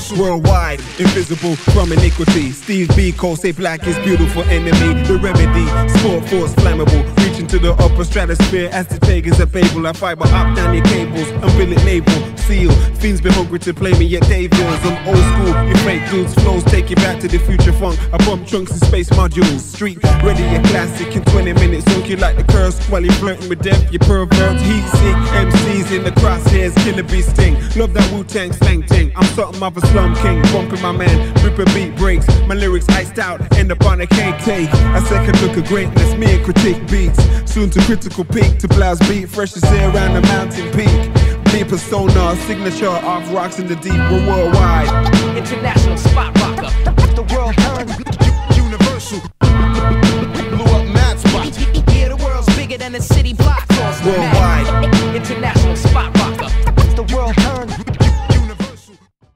Worldwide, invisible from iniquity. Steve Biko say black is beautiful enemy. The remedy, sport force flammable. Reaching to the upper stratosphere as the tigers are fable. I fiber up down your cables, umbilic navel, seal. Fiends be hungry to play me at Davies. I'm old school, you fake dudes. Flows take you back to the future funk. I bump trunks and space modules. Street ready, a classic in 20 minutes. Sunk you like the curse while you flirting with death. You perverts, heat sick. MCs in the crosshairs, killer bee sting. Love that Wu-Tang slang ting. I'm something of a slum king. Bumping my man, ripping beat breaks. My lyrics iced out, end up on a cake take. A second look of greatness, me and critique beats. Soon to critical peak, to blouse beat. Fresh as air around the mountain peak. Deep persona, signature off rocks in the deep. We're worldwide. International spot rocker. The world turned universal. Blew up mad spots. Yeah, the world's bigger than the city.